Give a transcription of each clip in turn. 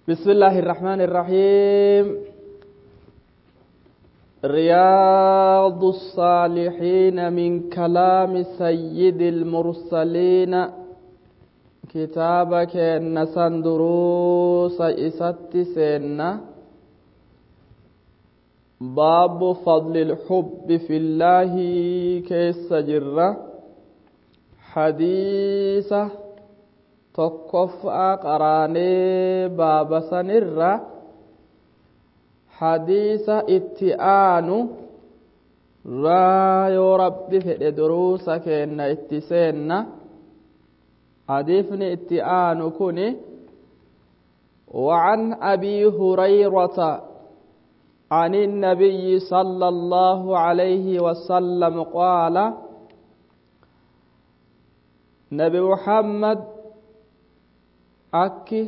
بسم الله الرحمن الرحيم رياض الصالحين من كلام سيد المرسلين كتابك نسان دروس إسات سنة باب فضل الحب في الله كيس جرة حديثة tokkoffaa qaraanee baaba sanirra hadiisa itti aanu yoo rabbi fedhe duruusa kenna itti seenna. hadiisni itti aanu kuni وعن أبي هريرة عن النبي صلى الله عليه وسلم قال نبي محمد akki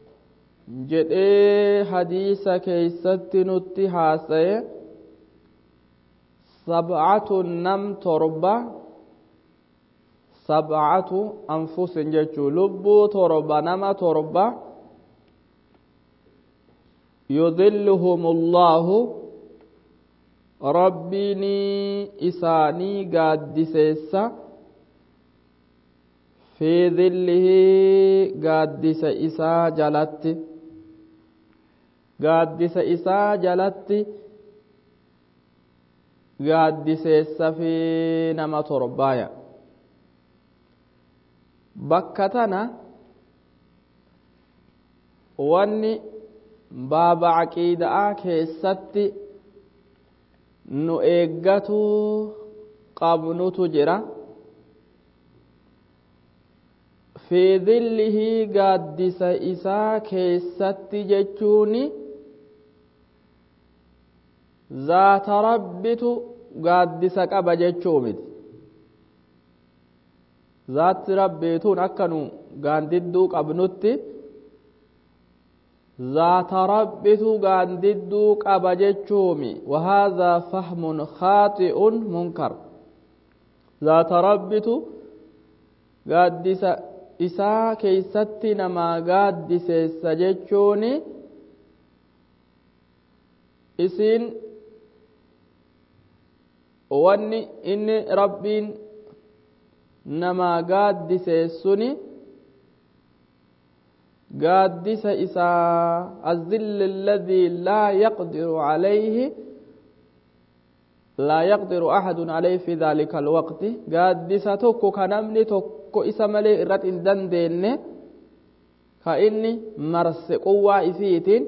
jedhee hadiisa keeysatti nutti haasaye sab'atu anfusin jechuu lubbuu torba nama torba yudhilluhumullahu rabbiini isaanii gaaddiseessa في ظله قادس إساء جلت قادس السفينة مطربايا بكتنا واني باب عقيدة كيست نؤيقتو قبنو تجرى في ظله قادس إساء كيست جتشوني ذات ربت قادس قب جتشومت ذات ربتون أكنو قانددو قبنت ذات ربت قانددو قب جتشومي وهذا فهم خاطئ منكر ذات ربت قادس isaa keeysatti namaa gaaddiseessa jechuun isiin wanni inni rabbiin namaa gaaddiseessun gaaddisa isaa الظل الذي لا يقدر أحد عليه في ذلك الوقت قادسة توكو كنمني توكو إسا ملي إرات إندن ديني كإني مرس قوة إفيتين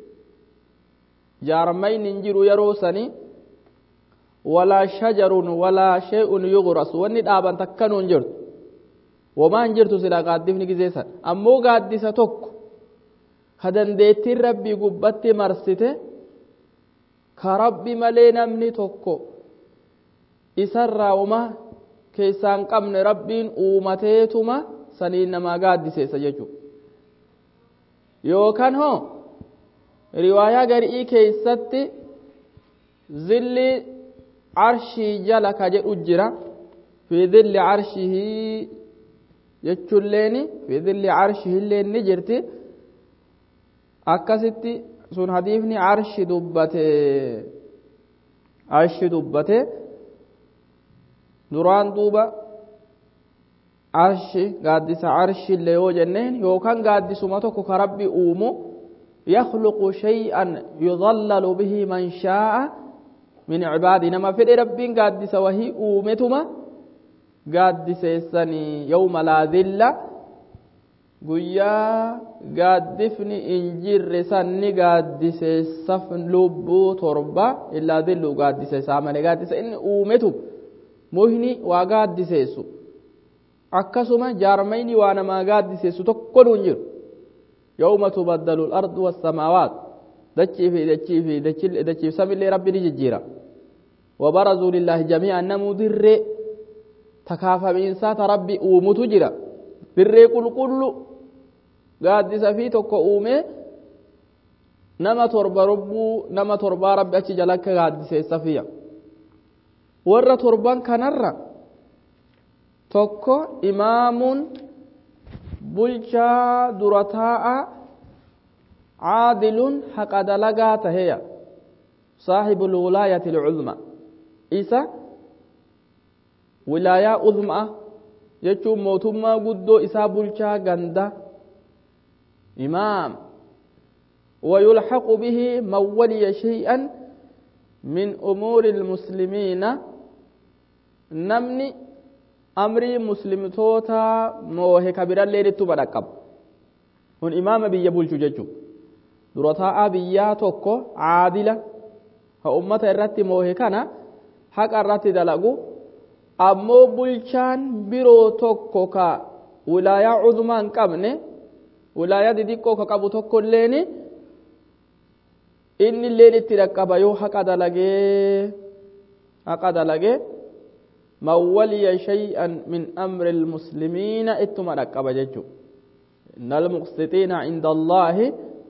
جارمين انجروا يروسني ولا شجر ولا شيء يغرس واني دابا تكنوا انجرت وما انجرت سلا قادفني كزيسا أمو قادسة توكو خدن ديتي ربي قبتي مرسته كربي ملي نمني توكو إسرى وما كيسان قمن ربين أومتيتما سنين ما قادسي سججو يوكان هو رواية قرئي كيستي ظل عرشي جلك جرى في ظل عرشه يجو الليني في ظل عرشه اللين نجرتي أكستي sun hadiifni arshi dubbate duraan duuba arshi gaaddisa arshi illee yoo jenneen yookaan gaaddisuma tokko ka rabbi uumu yakhluqu shay'an yudhallalu bihi man shaa'a min cibaadi nama fedhe rabbiin gaaddisa wahii uumetuma gaaddiseessanii yawma laa dhilla guyyaa gaaddifni injirre sanni gaaddiseessaf lubbuu torba illaa dhillu gaaddiseessaa malee gaaddisa inni uumetu muhni waa gaaddiseessu akkasuma jaarmayni waa namaa gaaddiseessu tokkoon hin jiru yawma tubaddalu al-ardu was-samaawaat dachiif samillee rabbi ni jijjiira wabarazuu lillaahi jamii'an namuu dirree takaafamiinsaa ta rabbi uumutu jira dirree qulqullu gaaddisa fi tokko uume nama torbaa rabbi achi jalakka gaaddiseessa fiya warra torban kanarra tokko imaamuun bulchaa dura taa'a عادل حق دلقات هي صاحب الولاية العظمى إسا ولاية عظمى يجو موتما قدو إسا بلشا غندا إمام ويلحق به من ولي شيئا من أمور المسلمين نمني أمري مسلم توتا موه كبيرا ليرتو بدقب هن إمام بيا بلشو ججو درطاء بيا توكو عادلة أمة الرتي موه كان حق الرتي دلقو أمو بلشان برو توكو كا ولاية عظمان كمني ولاية ديكو كابو توكو ليني inni illeen itti dhaqqaba yoo haqa dalagee man waliya shay'an min amri almuslimiina ittuma dhaqqaba jechu inna almuqsitiina inda allaahi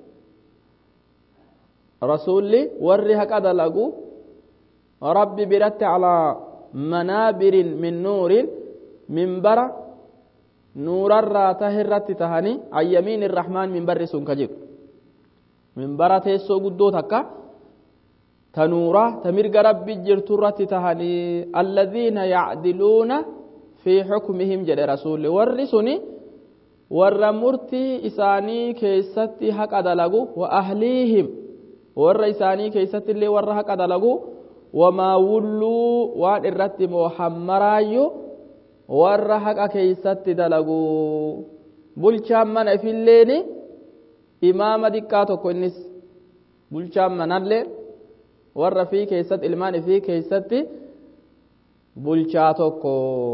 rasulli warri haqa dalagu rabbi biratti calaa manaabirin min nuurin minbara nuurarraa tahe irratti tahani an yamiini irrahmaan minbarri sun ka jiru minbara teessoo guddoo takka tanuura tamirga rabbi jirturratti tahanii alladhiina yacdiluuna fi xukmihim jedhe rasuli warri suni warra murtii isaanii keessatti haqa dalagu wa ahliihim warra isaanii keessatti illee warra haqa dalagu wamaa wulluu waan irratti moohammaraayyu warra haqa keessatti dalagu bulchaan mana ifilleeni imaama diqqaa tokko innis bulchaan manallee warra fi keessatti ilmaan fi keessatti bulchaa tokko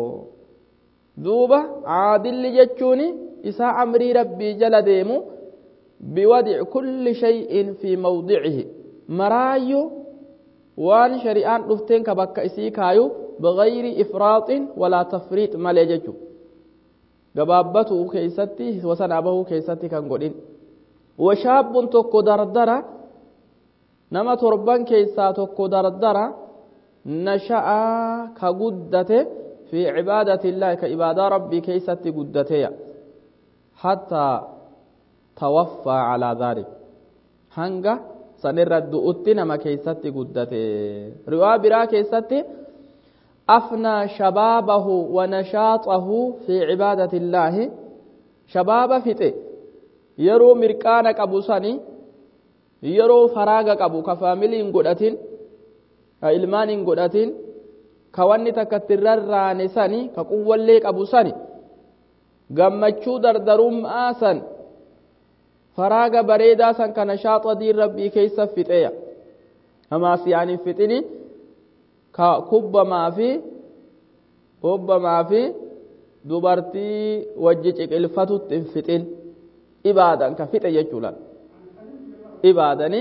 duuba caadilli jechuun isaa amrii rabbii jala deemu biwadici kulli shay'in fi mawdicihi maraayyu waan shari'aan dhufteen ka bakka isii kaayu bigayri ifraaxin walaa tafriix malee jechu gabaabbatuu keessatti wasanaa bahuu keessatti kan godhin وشاب تكو دردرة نما تربان كيسا تكو دردرة نشأ كقدته في عبادة الله كعبادة ربي كيسا تقدته حتى توفى على ذلك هنگا سنرد أتنا ما كيسا تقدته روا برا كيسا أفنى شبابه ونشاطه في عبادة الله شباب فته yeroo mirqaana qabu sani yeroo faraaga qabu ka faamiliin godhatin ka ilmaaniin godhatin ka wanni takka tirrarraane sani ka quwwallee qabu sani gammachuu dardarummaa san faraaga bareedaa san kana shaaxa diin rabbii keessa fixeya hamaas yaani fixini ka kubbamaa fi dubartii wajji ciqilfatutti hin fixin ibaadan ka fixe jechuudha ibaadani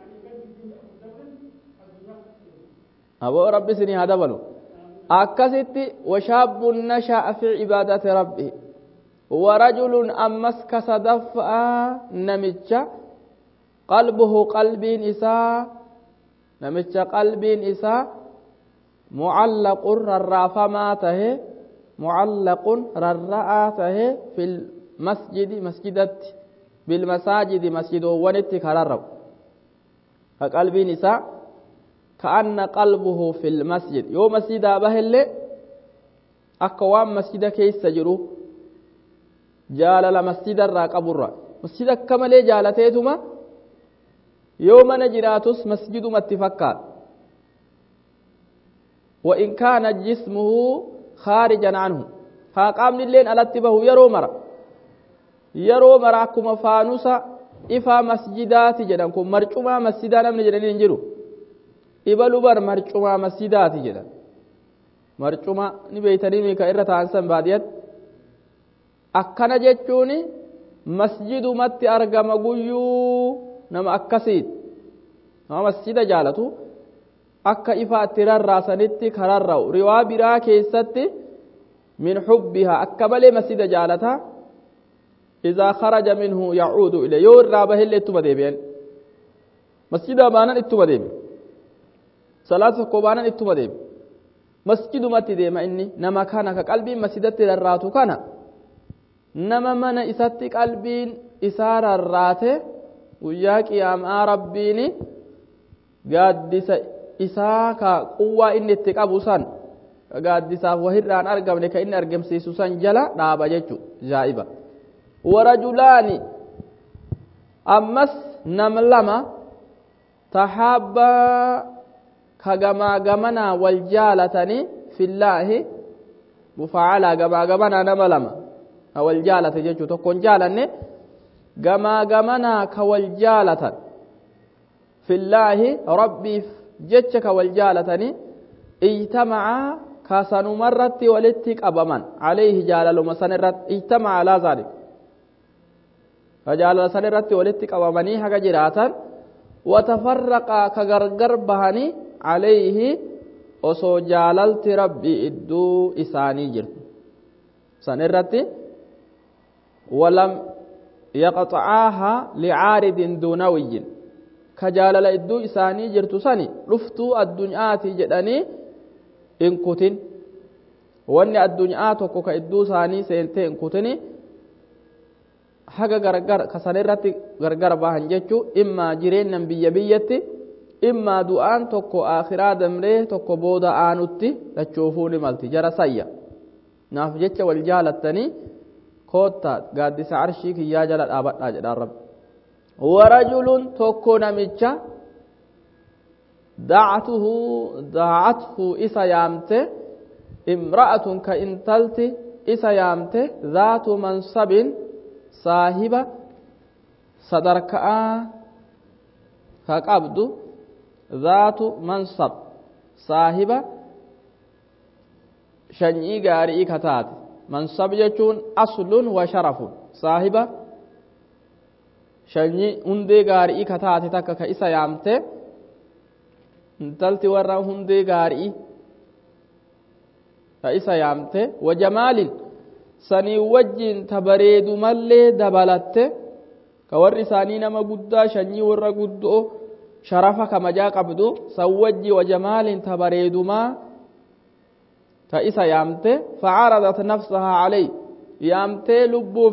aboo rabbi isinii haa dabalu akkasitti washaabun nasha'a fi cibaadati rabbi warajulun ammas ka sadaffaa namicha qalbuhu qalbiin isaa mucallaqun rarraafamaa tahe mucallaqun rarra'aa tahe fil مسجد مسجدت بالمساجد مسجد ونت كررب فقلب نساء كأن قلبه في المسجد يوم مسجد بهل أقوام مسجد كيس سجرو جال المسجد الراقبر مسجد كمل جالتهما يوم نجراتس مسجد متفكا وإن كان جسمه خارجا عنه فقام الليل ألتبه يرو مرة yeroo mara akkuma faanusa ifaa masjidaati jedhan kun marcumaa masjidaa namni jedhanii hin jiru ibalu bar marcumaa masjidaati jedhan marcuma ni beeytanii ka irra ta'an san baadiyatti akkana jechuun masjidumatti argama guyyuu nama akkasiit nama masjida jaalatu akka ifaa itti rarraasanitti kararra'u riwaa biraa keessatti min xubbihaa akka malee masjida jaalata إذا خرج منه يعود إليه يور رابه اللي تبديبين مسجد أبانا اتبديب صلاة قبانا اتبديب مسجد ما تديم إني نما كان كقلبي مسجدت الراتو كان نما من إساتك قلبين إسار الرات guyyaa qiyaamaa rabbiin gaaddisa isaa ka quwwaa inni itti qabu san gaaddisaaf wahirraan argamne ka inni argamsiisu san jala dhaaba jechu jaa'iba warajulaani ammas nam lama tahabbaa ka gamaa gamanaa wal jaalatanii fillaahi mufacalaa gamaa gamanaa nama lama ka wal jaalate jechuu tokkon jaalanne gamaa gamanaa ka wal jaalatan fillaahi rabbiif jecha ka wal jaalatanii ijtamacaa ka sanumarratti walitti qabaman calayhi jaalaluma san irratti ijtamaca alaa zaalik ka jaalala san irratti walitti qabamanii haga jiraatan watafarraqaa ka gargar bahanii calayhi osoo jaalalti rabbii idduu isaanii jirtu san irratti walam yaqxacaaha licaaridin duunawiyyin ka jaalala idduu isaanii jirtu sani dhuftuu addunyaati jedhanii in kutin wanni addunyaa tokko ka idduu isaanii seentee in kutini haga gargar ka san irratti gargar bahan jechuu immaa jireennan biyya biyyatti immaa du'aan tokko aakhiraa damree tokko booda aanutti dhachuufuu ni malti jara sayya naaf jecha wal jaalattanii kootta gaaddisa arshii kiyyaa jala dhaabadhaa jedhaan rabbi warajulun tokko namicha dacathu isa yaamte imra'atun ka intalti isa yaamte zaatu mansabin saahiba sadarkaa ka qabdu zaatu mansab saahiba shanyii gaarii ka taate mansab jechuun aslun wa sharafun saahiba shanyii hundee gaarii ka taate takka ka isa yaamte intalti warra hundee gaarii ka isa yaamte wa jamaalin sanii wajjin ta bareedu mallee dabalatte ka warri isaanii nama guddaa shanyii warra guddoo sharafa kamajaa qabdu san wajji wa jamaalin ta bareedumaa ta isa yaamte facaradat nafsahaa calay yaamtee lubbuu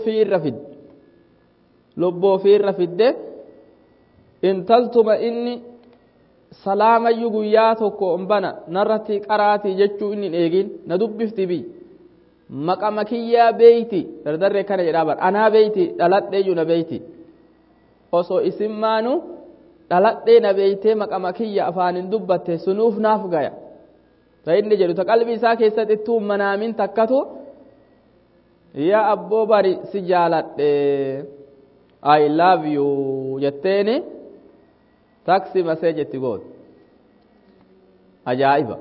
fi irra fidde intaltuma inni salaamayyuu guyyaa tokko ombana narratti qaraatii jechuu inni eegin na dubbifti bi maqama kiyyaa beeyti dardarree kana jedhaa bar anaa beeyti dhaladheeyyuu na beeyti osoo isin maanu dhaladhee na beeytee maqama kiyya afaanin dubbatte sunuuf naaf gaya ta inni jedhu ta qalbii isaa keessatti ittuu manaamin takkatu yaa abboo bari si jaaladhe I love you jetteeni taksi masee jetti goot ajaa'iba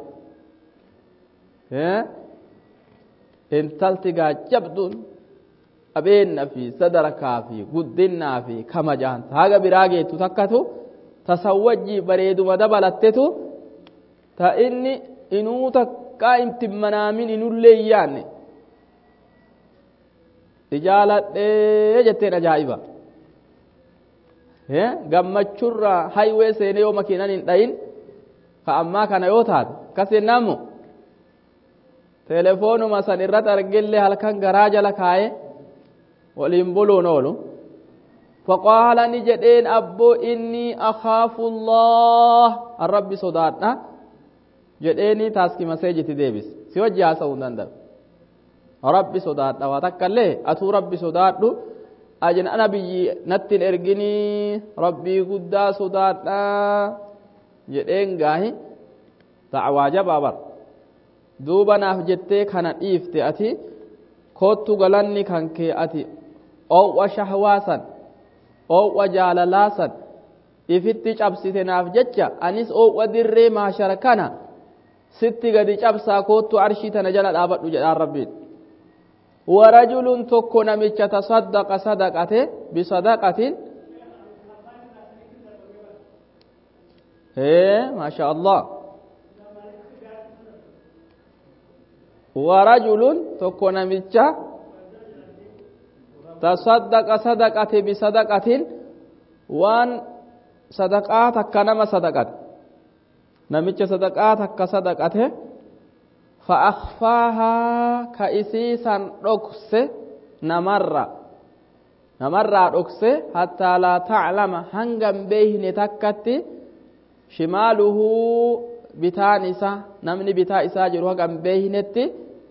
intalti gaajjabduun qabeenna fi sadarkaa fi guddinnaa fi kamajaan haga biraa geettu takkatu tasawwajjii bareeduma dabalattetu ta inni inuu takkaa intin manaamin inullee yaanne ijaaladhee jetteen ajaa'iba gammachurraa haywee seenee yoo makiinan hin dhayin ka ammaa kana yoo taate kasin namu telefoonuma san irratti argillee halkan garaa jala kaa'ee waliin buluun oolu faqaala ni jedheen abboo inni akhaafu Allah arrabbi sodaadha jedheeni taaskii maseejiti deebis si wajji haasa'uu hin danda'u rabbi sodaadha waa takkallee atuu rabbi sodaadhu ajin ana biyyi nattin erginii rabbii guddaa sodaadha jedheen gaahi da'waa jabaa bar duuba naaf jettee kana dhiifte ati koottu galanni kan kee ati oowwa shahwaasan oowwa jaalalaasan ifitti cabsite naaf jecha anis oowwa dirree maashara kana sitti gadi cabsaa koottu arshii tana jala dhaabadhu jedhaan rabbiin warajulun tokko namicha tasaddaqa sadaqate bisadaqatin maasha Allah warajulun tokko namicha tasaddaqa sadaqate bisadaqatin waan sadaqaa takka nama sadaqate namicha sadaqaa takka sadaqate فأخفاها كإسيسا ركس نمر namarraa dhokse hattaa laa ta'lama hangam beeyne takkatti shimaaluhu bitaan isaa namni bitaa isaa jiru hangam beeynetti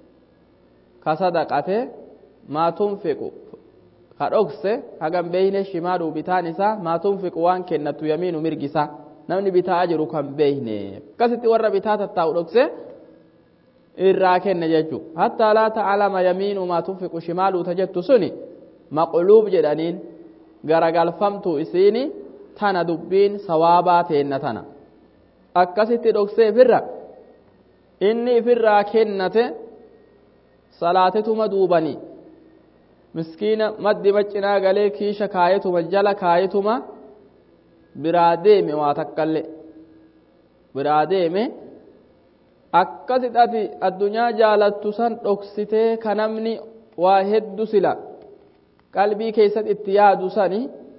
ka sadaqate maa tunfiqu ka dhokse hangam beeyne shimaaluhu bitaan isaa maa tunfiqu waan kennatu yamiinu mirgisa namni bitaa jiru kan beeyne akkasitti warra bitaa tattaa'u dhokse irraa kenne jechuudha hattaa laa ta'lama yamiinu maa tunfiqu shimaaluhu tajettu suni maqluub jedhaniin garagalfamtu isiini tana dubbiin sawaabaa teenna tana akkasitti dhoksee ifirra inni ifirraa kennate salaatetuma duubanii miskiina maddi maccinaa galee kiisha kaayetuma jala kaayetuma biraa deeme waa takkallee biraa deeme akkasitti ati addunyaa jaalattu san dhoksitee ka namni waa heddu sila qalbii keessatti itti yaadu sani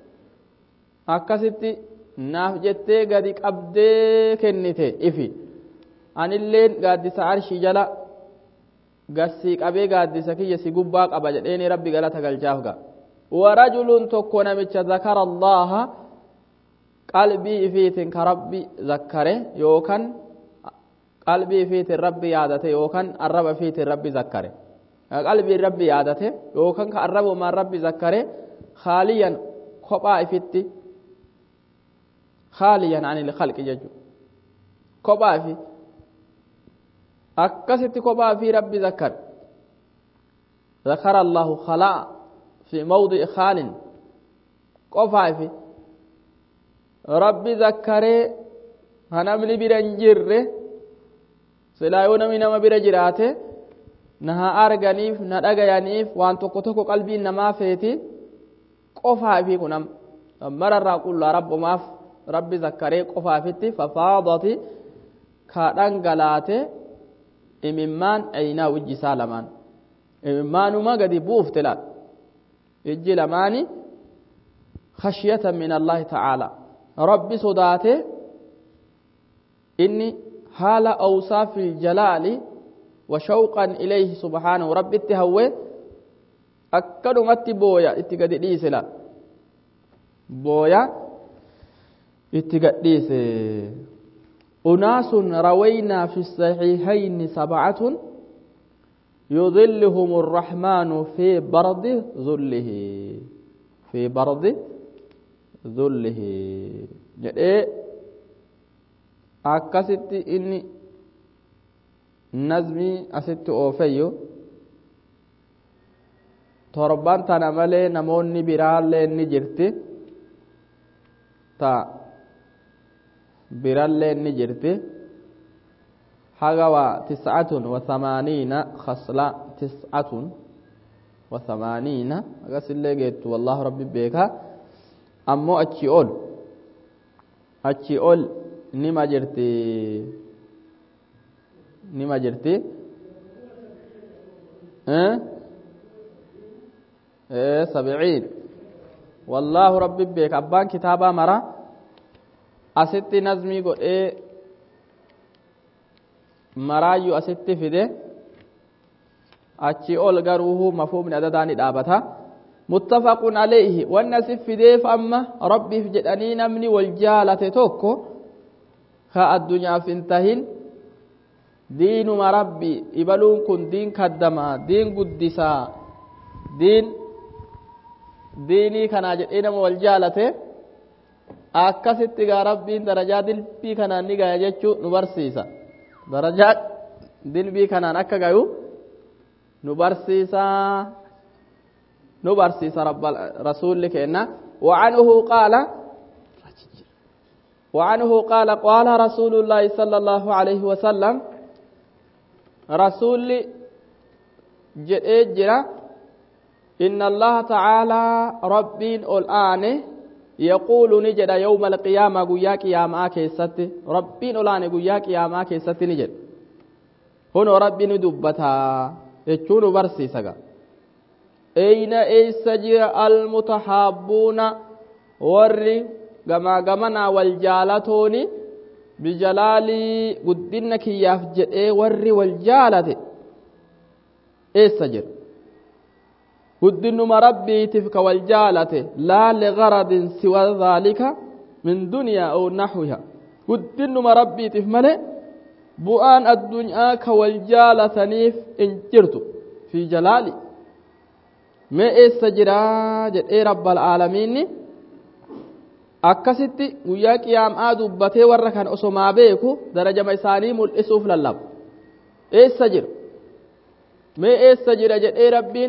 akkasitti naaf jettee gadi qabdee kennite ifi anilleen gaaddisa arshii jala garsii qabee gaaddisa kiyya si gubbaa qaba jedheeni rabbi galata galchaaf ga'a warajulun tokko namicha zakara allaha qalbii ifiitiin ka rabbi zakkare yookaan qalbii ifiitiin rabbi yaadate yookaan arraba ifiitiin rabbi zakkare qalbii rabbi yaadate yookaan ka arrabumaan rabbi zakkare khaaliyan kophaa ifitti khaaliyan anil khalqi jechuudha kophaa ifi akkasitti kophaa fi rabbi zakkare zakara allahu khalaa fi mawdi'i khaalin qofaa ifi rabbi zakkaree namni bira hin jirre silaa yoo namni nama bira jiraate na haa arganiif na dhagayaniif waan tokko tokko qalbiin namaa feeti qofaa fi kunam mararraa qullaa rabbumaaf rabbi zakkaree qofaafitti fafaadati ka dhangalaate imimmaan aynaa wijji isaa lamaan imimmaanuma gadi buufte laal ijji lamaani khashyatan min allahi ta'ala rabbi sodaate inni haala awsaafi iljalaali وشوقا إليه سبحانه رب اتهوه أكدو مت بويا اتقديس لا بويا اتقديس أناس روينا في الصحيحين 7 يظلهم الرحمن في برد ظله في برد ظله أكست إني nazmi asitti oofeyyo torban tana malee namoonni biraallee ni jirti ta biraallee ni jirti hagawa 89 khasla 89 agasillee geettu wallahu rabbi beeka ammoo achi ol nima jirti nima jirti 70 wallahu rabbi beeka abbaan kitaabaa mara asitti nazmii godhee maraayyu asitti fide achi ol garuu mafhumni adadaani dhaabata muttafaqun alayhi wanna sifideef amma rabbiif jedhanii namni wal jaalate tokko ka addunyaaf hin tahin diinuma rabbi ibaluun kun diin kaddamaa diin guddisaa diinii kanaa jedhee nama wal jaalate akkasitti gaa rabbiin darajaa dilbii kanaan ni gaya jechuu nu barsiisa darajaa dilbii kanaan akka gayu nu barsiisa rasuulli kenna وعنه قال قال رسول الله صلى الله عليه وسلم رسول جرا إن الله تعالى ربين الآن يقول نجد يوم القيامة قيا قيامة كيست ربين الآن قيا قيامة كيست نجد هنا ربين دبتها يجون برسيسا أين إيسجر المتحابون ورّي gama wal jaalatooni bijalaalii guddinna kiyyaaf jedhee warri wal jaalate eessa jira guddinuma rabbiitiif ka wal jaalate laa ligaradin siwa dhaalika min dunyaa aw naxwiha guddinuma rabbiitiif malee bu'aan addunyaa ka wal jaalataniif in jirtu fi jalaali mee eessa jiraa jedhee rabbal aalamiinni akkasitti guyyaa qiyaamaa dubbatee warra kan osomaa beeku darajama isaanii mul'isuuf lallaba eessa jira mee eessa jira jedhee rabbiin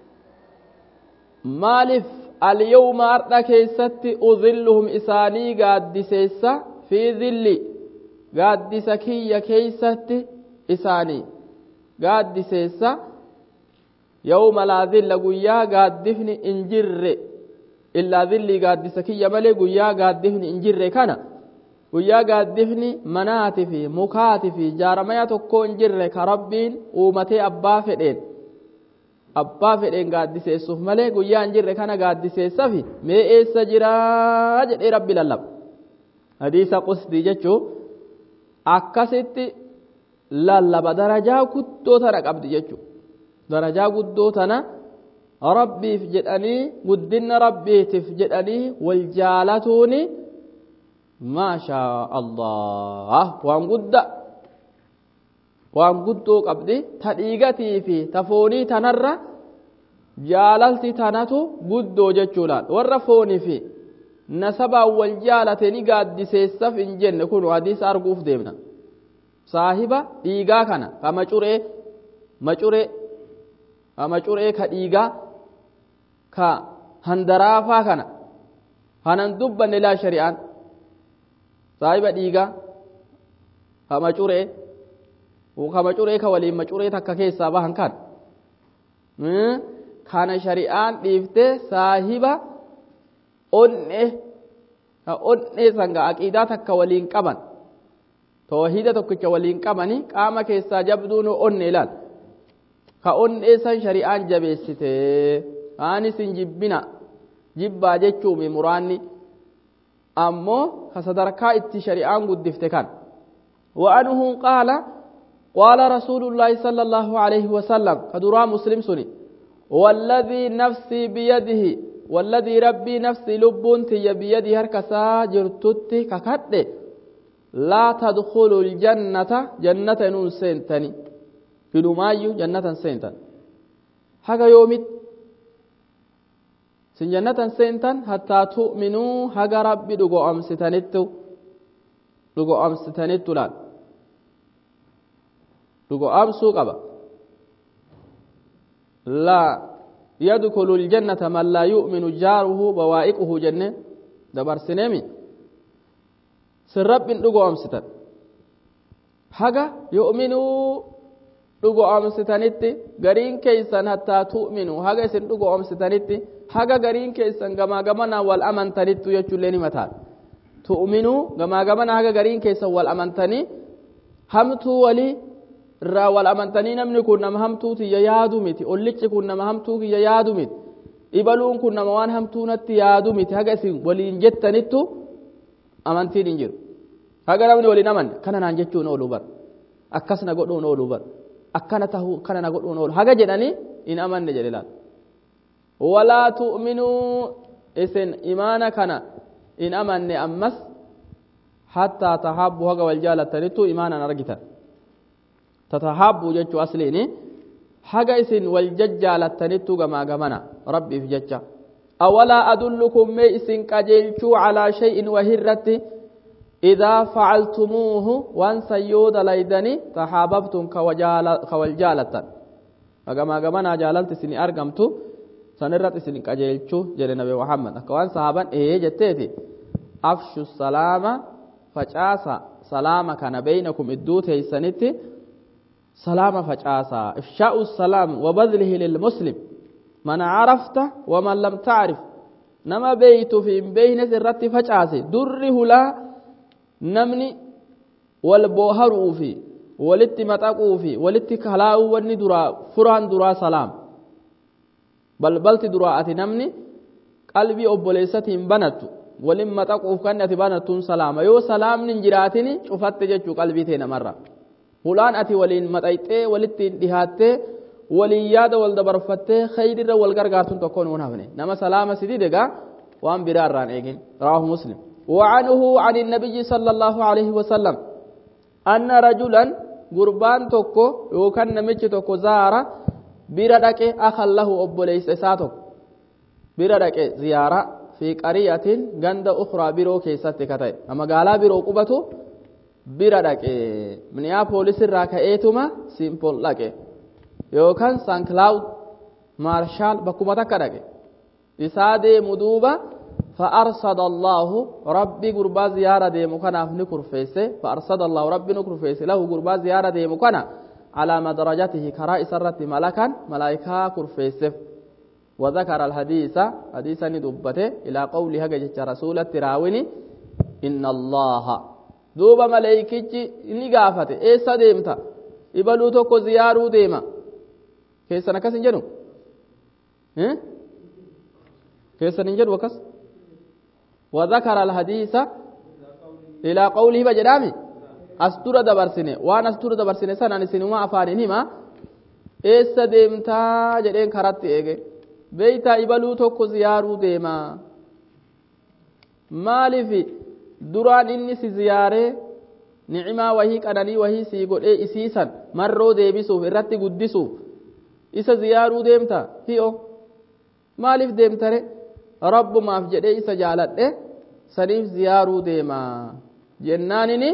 maaliif alyawma har'a keessatti udhilluhum isaanii gaaddiseessa fi dhilli gaaddisa kiyya keessatti isaanii gaaddiseessa yawma laa dhilla guyyaa gaaddifni in jirre illaa dhillii gaaddisa kiyya malee guyyaa gaaddifni in jirre kana guyyaa gaaddifni manaati fi mukaati fi jaaramaya tokko in jirre ka rabbiin uumatee abbaa fedheen gaaddiseessuuf malee guyyaa in jirre kana gaaddiseessafi mee eessa jiraa jedhee rabbi lallaba hadiisa qusdii jechuu akkasitti lallaba darajaa guddoo tana qabdi jechuu darajaa guddoo tana rabbiif jedhanii guddina rabbiitiif jedhanii wal jaalatuuni maashaa Allah waan guddoo qabdi ta dhiigatii fi ta foonii tanarra jaalalti tanatu guddoo jechuudhaan warra foonii fi nasabaan wal jaalatanii gaaddiseessaf hin jenne kun hadiisa arguuf deemna saahiba dhiigaa kana ka macuree ka dhiigaa ka handaraafaa kana hanan dubbanne laa shari'aan saahiba dhiigaa ka macuree ka waliin macuree takka keessaa bahan kan kana shari'aan dhiiftee saahiba onne sanga aqiidaa takka waliin qaban tawhiida tokkicha waliin qabani qaama keessaa jabduun onne ilaal ka onne san shari'aan jabeessite anis hin jibbaa jechuumi muraanni ammoo ka sadarkaa itti shari'aan guddifte kan وعنه قال رسول الله صلى الله عليه وسلم كدرا مسلم سني والذي نفسي بيده والذي ربي نفسي لبنتي بيده هركسا جرتتي ككد لا تدخل الجنة جنة نون سنتني في نمايو جنة سنتن حقا يومت سن جنة سنتن حتى تؤمنوا حقا ربي دقو أمستنتو لان دقو أمسو قبا لا يدخل الجنة من لا يؤمن جاره بوائقه جنة دبر سنمي سن رب دقو أمستن حقا يؤمنوا دقو أمستنتي غرين كيسان حتى تؤمنوا حقا سن دقو أمستنتي حقا غرين كيسان غما والأمن تنتو يجلني متال تؤمنوا غما حقا غرين كيسان والأمن تني همتو ولي irraa wal amantanii namni kun nama hamtuuti yaadu miti ollichi kun nama hamtuuti yaadu miti ibaluun kun nama waan hamtuunatti yaadu miti haga isin waliin jettanittu amantiin hin jiru haga namni waliin amanne kana naan jechuun oolu bar akkas na godhuun oolu bar akkana tahuu kana na godhuun oolu haga jedhanii in amanne jedhe laal walaa tu'minuu isin imaana kana in amanne ammas hattaa tahabbu haga wal jaalattanittu imaanan argitan tatahabbu jechu asliini haga isin wal jajjaalattanittu gamaa gamana rabbiif jecha awalaa adullukum mee isin qajeelchuu calaa shay'in wahirratti idaa facaltumuuhu waan sayyoo dalaydani tahaababtum ka wal jaalattan gamaa gamanaa jaalalti isin argamtu sanirratti isin qajeelchuu jedhe nabi muhammad akka waan sahaaban jetteeti afshu salaama facaasa salaama kana beynakum idduu teeysanitti سلام فجاسا إفشاء السلام وبذله للمسلم من عرفت ومن لم تعرف نما بيت في بين سرت فجاسي دره لا نمني والبوهر في ولت متقو في ولت كلاو والندرا فران درا سلام بلت دراءة نمني قلبي أبوليست بنت ولم متقو كانت بنت سلام يو سلام ننجراتني شفت جتشو قلبي تين مرة fulaan ati waliin maxayxee walitti dhihaatee ولياد والدبرفتة خير والغرغارتون تكون ونافني نما سلامة سيديدغا وان براران ايغين رواه مسلم وعنه عن النبي صلى الله عليه وسلم أن رجلا قربان توكو يوكان نمجي توكو زارة بردك أخا له أبوليس ساتوك بردك زيارة في قرية غند أخرى برو كيسات كتاي أما قالا برو قبتو بردك من يا بوليس الراكا ايتما سيمبول لك يوكان سان كلاود مارشال بكومتا كدك إسادة مدوبة فأرصد الله ربي قربا زيارة دي مكانا نكر فيسي فأرصد الله ربي نكر فيسي له قربا زيارة دي مكانا على مدرجته كرائي سرت ملكا ملائكة كر فيسي وذكر الحديث حديثا ندبته إلى قولها جيش رسول التراويني إن الله دوب ملائكة نقافته إيسا ديمتا إبالو توكو زيارو ديما كيسا نكس نجنو كيسا نجن وكس وذكر الحديث إلى قوله بجرامي أستورة دبرسنة وأنا أستورة دبرسنة سنة نسنوما أفارينهما إيسا ديمتا جدين كرات إيجي بيتا إبالو توكو زيارو ديما مالي في duraan inni si ziyaaree ni'imaa wahii qananii wahii sii godhee isiisan marroo deebisuuf irratti guddisuuf isa ziyaaruu deemta hi'o maaliif deemtare rabbumaaf jedhee isa jaaladhe saniif ziyaaruu deema jennaanini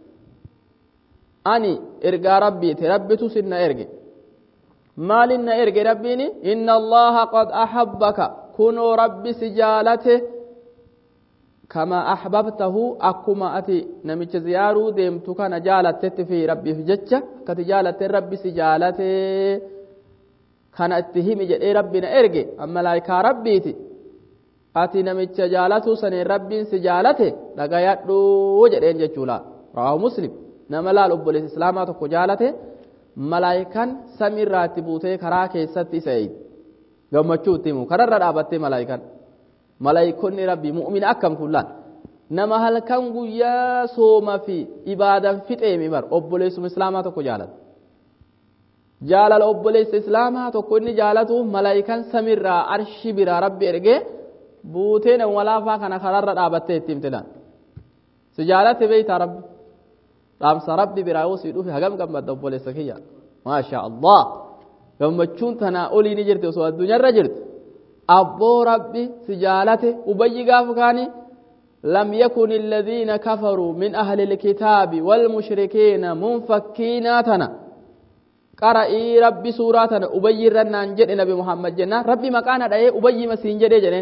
ani ergaa rabbiiti rabbitu sinna erge maalin na erge rabbiini inna allaha qad ahabbaka kunoo rabbi si jaalate كما أحببته أكما أتي نمج زيارو ديمتو كان جالت في ربي في جتة كتجالت ربي سجالت كان اتهم جئ ربنا إرجع أما لايكا ربيتي أتي نمج جالتو سني ربي سجالته لقيات وجدين جتولا رواه مسلم نما لا لب الإسلامات كجالته ملايكا سمير راتبوته كراكي ستي سيد قم تشوتيمو كرر رابطه ملايكا ملايكوني ربي مؤمن أكم كلان نما هل كان قويا سوما في إبادة فتئي مبر أبوليس مسلامات كو جالت جالل أبوليس إسلامات كوني جالتو ملايكا سمير عرشي برا ربي إرقى بوتين ولا فاكنا خرر رابطه التمتلان سجالت بيت ربي رامس ربي براوسي دوفي هقم قم بد أبوليس كيا ما شاء الله يوم تشون تناولي نجرت وسوى الدنيا رجرت أبو ربي سجالته أبي قافكاني لم يكن الذين كفروا من أهل الكتاب والمشركين منفكين تنا قرأي ربي سوراتنا أبي رنان جد نبي محمد جنة ربي مكانا دايه أبي مسين جد جنين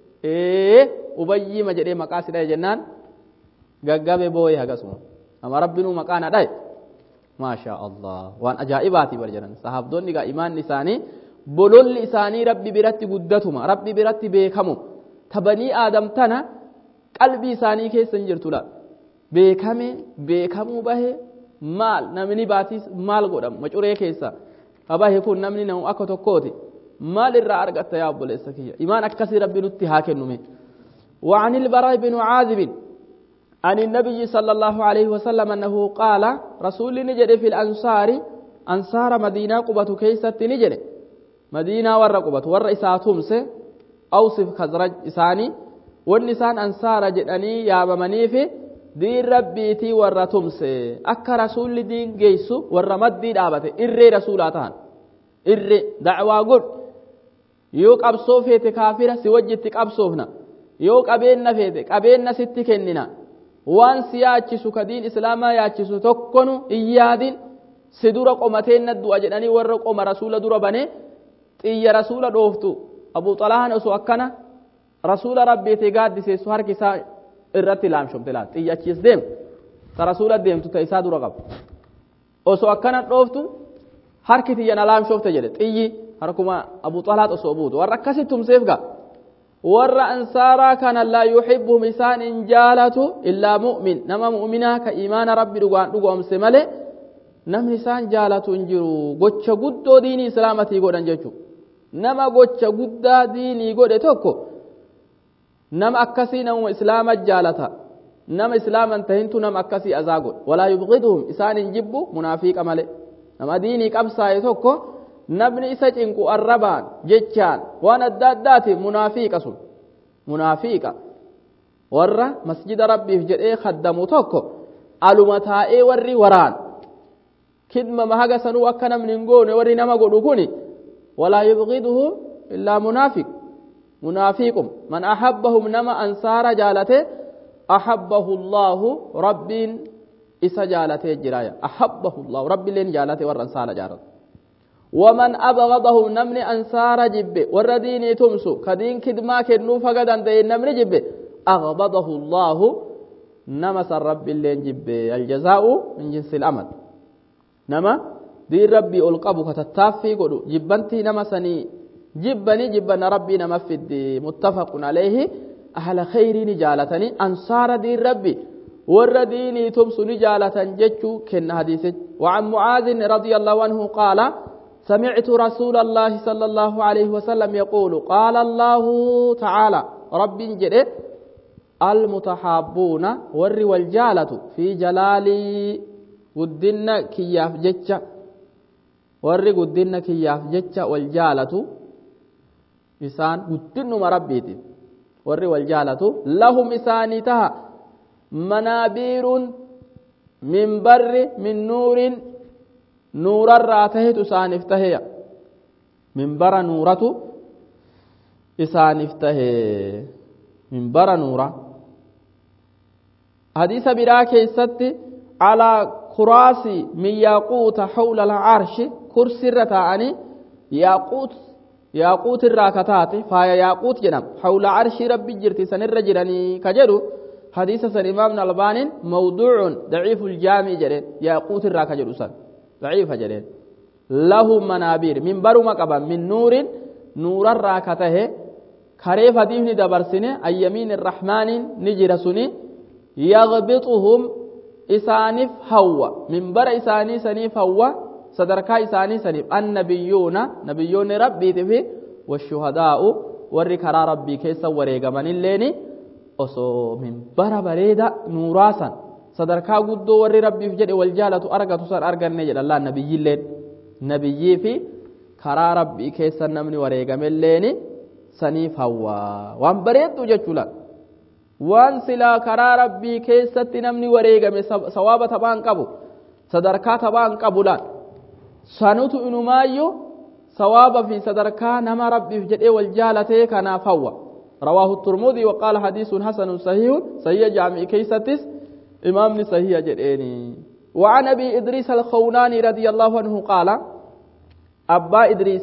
أبي مجد مكاسي دايه جنان قاقب بوي هقسمه أما ربي نو مكانا دايه ما شاء الله وان أجائباتي برجنان صحاب دوني قا إيمان نساني بولول إساني ربي براتي قدتما ربي براتي بيكمو تبني آدم تنا قلبي إساني كيس سنجرتو لا بيكمو به مال نمني باتيس مال قدام مجوري كيسا أباه يكون نمني نمو أكو تقوتي مال الرأر قد تيابو لإساكية إيمان أكسي ربي نتهاك النمي وعن البراء بن عاذب عن النبي صلى الله عليه وسلم أنه قال رسول نجري في الأنصار أنصار مدينة قبة كيسة نجري مدينة ورقبت ورئيساتهم سي أوصف خزرج إساني والنسان أنصار جدني يا بمنيفي دين ربيتي ورتهم سي أكا رسول دين جيسو ورمد دين آبته إرّي رسولاتان إرّي دعوة قل يوك أبصو فيتي كافرة سوجتك أبصوفنا يوك أبين فيتك أبين ستكننا وان سياتشسو كدين إسلاما ياتشسو تكونو إيادين سدور قومتين ندو أجدني ورق قوم رسول دور بني xiyya rasuula dhooftu Abu Xalahaan osoo akkana rasuula rabbiitii gaaddisee harki isaa irratti laamshomte laata xiyyaachis deem ta rasuula deemtu ta isaa dura qabu osoo akkana dhooftu harki tiyya na laamshofte jedhe xiyyi harkuma Abu Xalahat osoo buutu warra akkasitti tumseef gaa warra ansaaraa kana laa yuhibbuhum isaan in jaalatu illaa mu'min nama mu'minaa ka iimaana rabbi dhugoomse malee namni isaan jaalatu hin jiru gocha guddoo diinii islaamatii godhan jechuudha nama gocha guddaa diinii godhe tokko nama akkasii nama islaama jaalata nama islaaman tahintu nama akkasii azaa godhe walaa yubghiduhum isaan hin jibbu munaafiqa malee nama diinii qabsaa'e tokko namni isa cinqu arrabaan jechaan waan adda addaati munaafiqa sun munaafiqa warra masjida rabbiif jedhee khaddamu tokko aluma taa'ee warri waraan kidma mahaga sanuu akka namni hin goone warri nama godhu kuni walaa yubghiduhu illaa munaafiqum man ahabbahum nama ansaara jaalate ahabbahu allahu rabbiin isa jaalatee jiraaya ahabbahu allahu rabbileen jaalate warra ansaara jaalate ومن أبغضهم نمني أنصار جب والردين تمسو كدين كدما كدنو فقدان دين نمني جب أغضبه الله نمس الرب اللين جب الجزاء من جنس الأمل نما دي ربي ألقبك تتافي قدو جبنتي نمسني جبني ربي نمفد متفق عليه أهل خير نجالتني أنصار دي ربي والردين تمسو نجالة جتشو كن حديث وعن معاذ رضي الله عنه قال سمعت رسول الله صلى الله عليه وسلم يقول قال الله تعالى رب جده المتحابون ور والجالة في جلالي قدنا كياف جتش ور قدنا كياف جتش والجالة إسان قدن مربيتي ور والجالة لهم إسانتها منابير من بر من نور نور الراتهت إسان افتهي من برا نورة إسان افتهي من برا نورة حديث براك يستي على كراسي من ياقوت حول العرش كرسي الرتاني ياقوت الراكتات فهي ياقوت جنب حول عرش ربي جرتي سنر جراني كجرو حديث سن إمام الألبان موضوع ضعيف الجامع جرين ياقوت الراكجرو سن ضعيف جرين له منابير من برو مقبا من نور الراكته كريف ديفني دبرسنه أيمين الرحمن نجرسني يغبطهم إسانف هوا من بر إساني سنيف هوا صدركا إساني سنيف نبيون ربي تفي والشهداء والركرا ربي كيسا وريقمن الليني osoo min bara bareeda nuuraasan sadarkaa guddoo warri rabbiif jedhe wal jaalatu argatu san arganne jedha Allah nabiyyii fi karaa rabbii keessa namni wareegamelleeni saniif hawwaa waan bareeddu jechuudha waan silaa karaa rabbii keessatti namni wareegame sawaaba tabaan qabu sadarkaa tabaan qabulaan sanutu inumaayyuu sawaaba fi sadarkaa nama rabbiif jedhe wal jaalatee kanaaf hawwa رواه الترمذي وقال حديث حسن صحيح جامع كيستس إمام صحيح جديني وعن أبي إدريس الخولاني رضي الله عنه قال أبا إدريس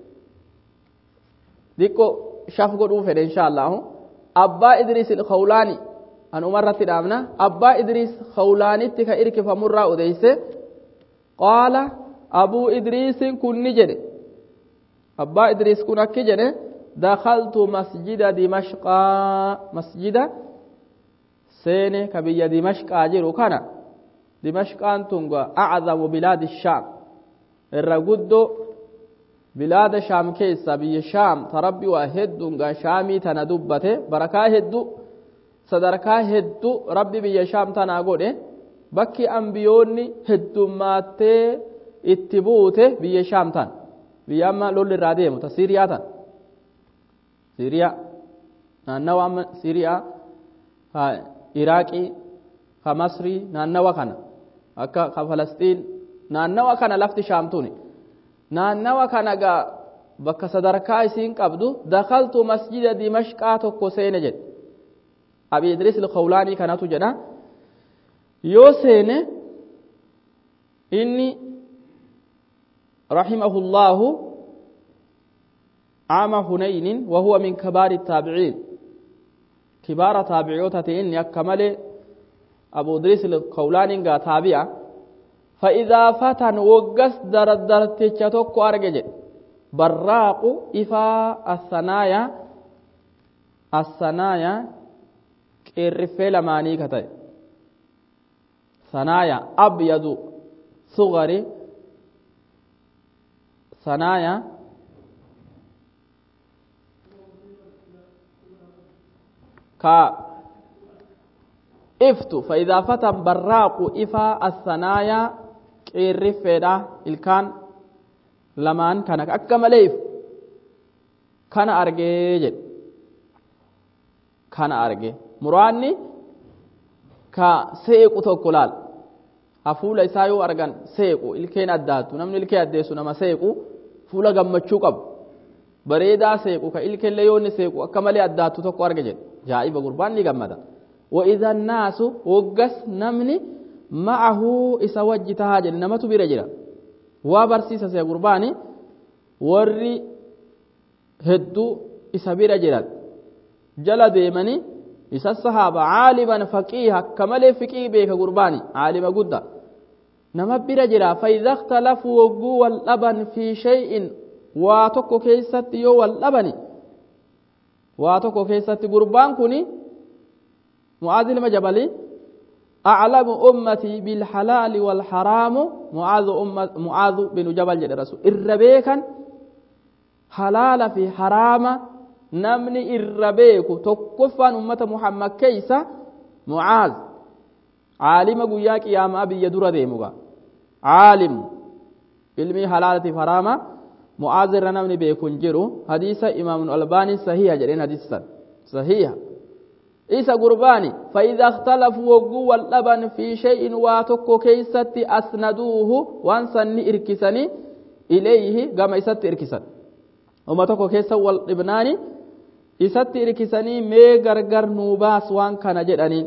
ديكو شاف قدو فين إن شاء الله أبا إدريس الخولاني أن أمرت دامنا أبا إدريس خولاني تكا إرك فمر أديس قال أبو إدريس كن نجد أبا إدريس كن أكجد دخلت مسجد دمشق مسجد سينه كبي دمشق اجرو كان دمشق انتم اعظم بلاد الشام الرغد بلاد الشام كيس بي الشام تربي واحد شامي تندبته بركه هدو صدركه هدو ربي بي الشام تناغوده بكي انبيوني هدوماته اتبوته بي الشام تن بيما لول راديم تسيرياتن سوريا نانوا سوريا عراقي مصري نانوا كان اكا فلسطين نانوا كان لفت شامتوني نانوا كان غا بك صدركا سين قبدو دخلت مسجد دمشق تو سينجد ابي ادريس الخولاني كانت جنا يوسين اني رحمه الله عام حنين وهو من كبار التابعين كبار تابعوتين يكمل أبو إدريس الخولاني تابع فإذا فتن وقس دردرت تشتوك أرجج براق إفا الثنايا كيرفل ماني كتاي ثنايا أبيض صغري ثنايا إفتو فإذا فتن براق إفا الثنايا كيرفدا الكان lamaan kana akka maleef kana argee jedhe kana arge muraanni ka seequ tokko laal hafuula isaa yoo argan seequ ilkeen addaatu namni ilkee addeessu nama seequ fuula gammachuu qabu bareedaa seequ ka ilkeellee yoo inni seequ akka malee addaatu tokko arge jedhe jaa'iba gurbaan ni gammada وإذا الناس وقس نمني معه إسا وجتها جل نمت برجلا وبرسيس سي قرباني وري هدو إسا برجلا جل ديمني إسا الصحابة عالما فقيها كمال فقيه بيك قرباني عالما قد نمت برجلا فإذا اختلفوا وقوا واللبن في شيء واتوكو كيست يو واللبن واتوكو كيست قربان كوني معاذ المجبلي أعلم أمتي بالحلال والحرام معاذ بن جبل جل رسول الربيكا حلال في حرام نمني الربيك تكفا أمة محمد كيسا معاذ عالم قياك يا ما أبي يدور ديمك عالم علمي حلال في حرام معاذ الرنمني بيكون جرو حديث إمام الألباني صحيح جرين حديث صحيح إيسا قرباني فإذا اختلفوا وقوا اللبن في شيء واتوكو كيست أسندوه وانسني إركسني إليه قام إسات إركسن وما توكو كيسا والإبناني إسات إركسني مي غرغر نوباس وان كان جدنين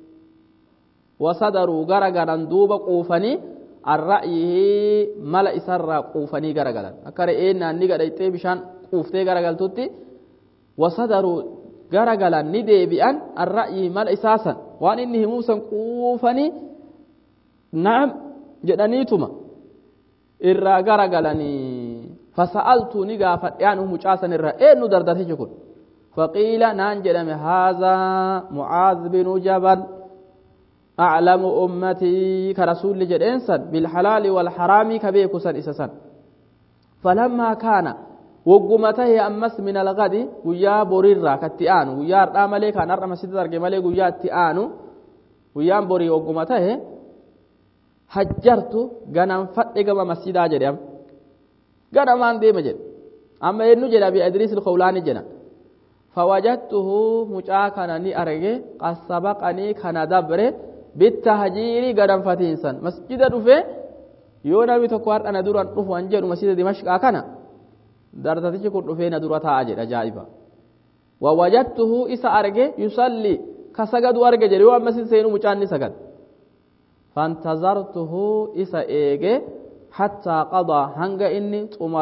وصدروا غرغران دوبا قوفني الرأي ملا إسر قوفني غرغران أكاري إينا نيغا دايتي بشان قوفتي غرغل توتي وصدروا garagalan ni deebi'an arra'yi mal isaasan waan inni himuusan quufanii na'am jedhaniituma irraa garagalanii fasa'altu ni gaafadhe anu mucaasan irraa eenyu dardarte kun faqiila naan jedhame haazaa mu'aaz binu jabal a'lamu ummatii ka rasuulli jedheensan bilhalaali walharaamii ka beekusan isa san falammaa kaana وقمته أمس من الغد ويا بوريرا كتيانو ويا رامله كان رام سيد درجة ماله ويا تيانو ويا بوري وقمته حجرت غنم فتق ما مسجد أجريم غنم عندي مجد أما إنه جل أبي أدريس الخولاني جنا فوجدته مجاكنني أرجع قصبقني كان دبره بالتهجير غنم فتينسان مسجد رفه يونا بتقوار أنا دوران رفو أنجر مسجد دمشق أكنا dardatichi kun dhufeena dura taa'a jedha ajaa'iba wawajadtuhu isa arge yusalli ka sagadu arge jedhe yoo ammas seenu mucaanni sagad fantazartuhu isa eege hattaa qadaa hanga inni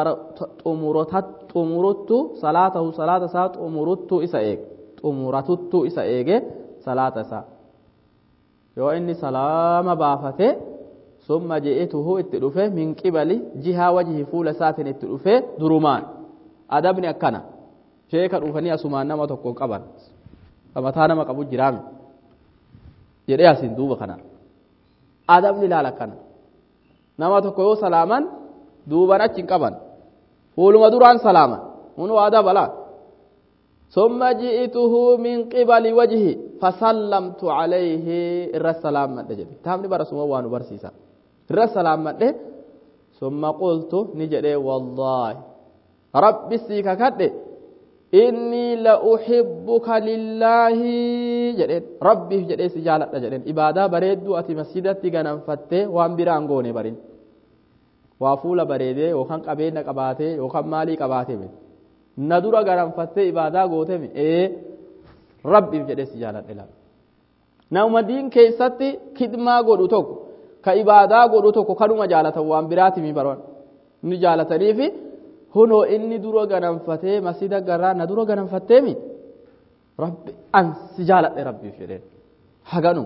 xumuruttu salaatahu salaata isaa xumuratuttu isa eege salaata isaa yoo inni salaama baafate ثم جئته اتدفه من قبل جهة وجه فول ساتن اتدفه درمان أدبني أكنا شيء كرufanii asumaan nama tokko qaban mataa nama qabu jiraami jedhee asin duuba kana adabni laala kana nama tokko yoo salaaman duuban achi qaban fuuluma duraan salaaman hunu adaba la ثم جئته من قبل وجهه فسلمت عليه السلام مدجد تامني برسوم وانو برسيسا السلام مدجد ثم قلت نجد والله ربي سيكا كد إني لأحبك لله جد ربي جد سجالة جد إبادة بريد أتي مسجدة غنم فتة وان برانغوني برين وافول بريد وخان قبين قباته وخان مالي قباته ندورا غرام فتة إبادة غوته ربي جده سجالة إلا نوم دين كيستي خدمة غدو توكو كإبادة غدو توكو كانوا جالة وان براتي مبارون نجالة نيفي هنو إني دورا غرام فتة مسجد غرام ندورا غرام فتة مي ربي أن سجالة ربي جده حقنو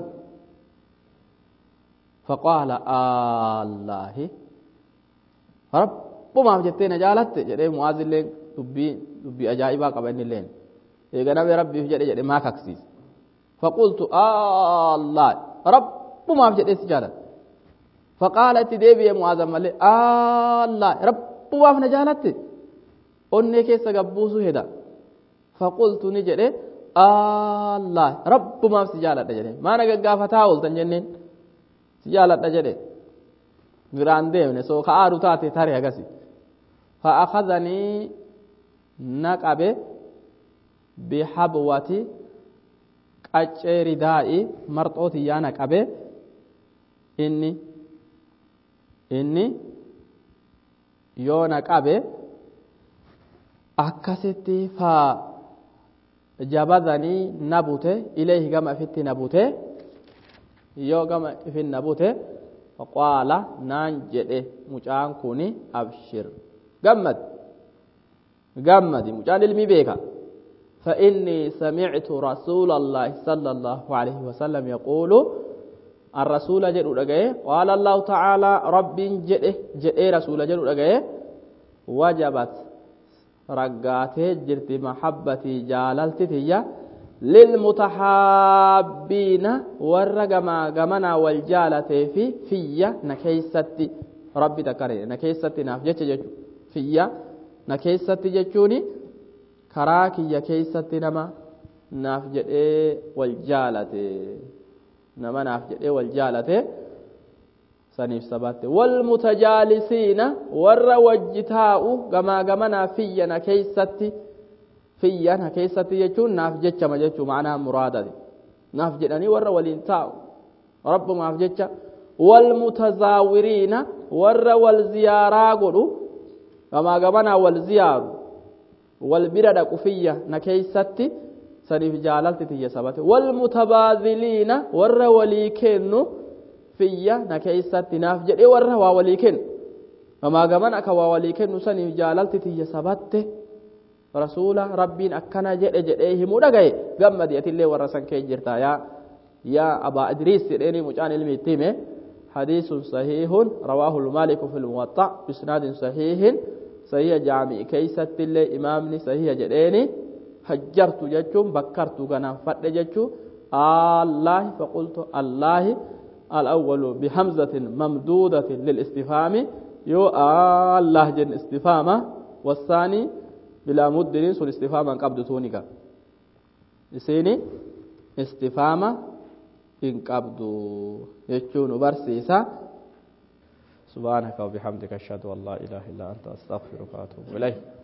فقال الله رب ما جتين جالت جده معاذ اللين dubbi ajaa'ibaa qaban illeen eeganame rabbiif jedhe maa kaksiis faqultu allah rabbumaaf jedhe si jaalata faqaala itti deebi'e mu'aazan malee allah rabbumaaf na jaalatte onnee keessa gabbuusu heda faqultu ni jedhe allah rabbumaaf si jaaladha jedhe maana gaggaafataa ooltan jenneen si jaaladha jedhe biraan deemne soo ka'aaru taate tare agasi فأخذني نقبه بحبوة قچي ردائي مرطوتي يا نقبه inni yoo naqabe akkasitti faa jabadanii nabute ilayhi gama ifitti nabute yoo gama ifin nabute qaala naan jedhe mucaan kuni abshir gammadi mucaan ilmi beeka فإني سمعت رسول الله صلى الله عليه وسلم يقول الرسول جل رجعه قال الله تعالى رب جل رسول جل رجعه وجبت رجعته جرت محبتي جاللتي للمتحابين والرجما جمنا والجالة في نكيستي ربي ذكرني نكيستي نافجت جتو في نكيستي جتوني كراكي يكيستي نما نافجت والجالة نما نافجت والجالة سنيف سبات والمتجالسين والروجتاء كما جمنا في نكيستي فينا كيستي يجون نافجت ما جتو معناها مرادة نافجتني ور والإنتاء رب ما نافجت والمتزاورين ور والزيارة قلوا كما جمنا والزيار والبرد كفية نكيستي سنيف جاللتي تيسبت والمتباذلين ور وليكنو فيا نكيستي نافجت ور وليكن كما جمنا كوا وليكن سنيف جاللتي تيسبت رسول ربين أكنا جده مودعي قام ديت اللي ورسان كيجرتا يا أبا إدريس تريني مجان الميتيمه حديث صحيح رواه المالك في الموطأ بسناد صحيح صحيح جامع كيست اللي إمامني صحيح جديني حجرت جتشم بكرت غنا فد جتشو الله فقلت الله الأول بحمزة ممدودة للاستفهام يو الله جن استفهامه والثاني بلا مدرين سول استفهاما قبض تونيكا إسيني استفهاما إن قبض يجون برسيسا سبحانك وبحمدك أشهد أن لا إله إلا أنت أستغفرك وأتوب إليك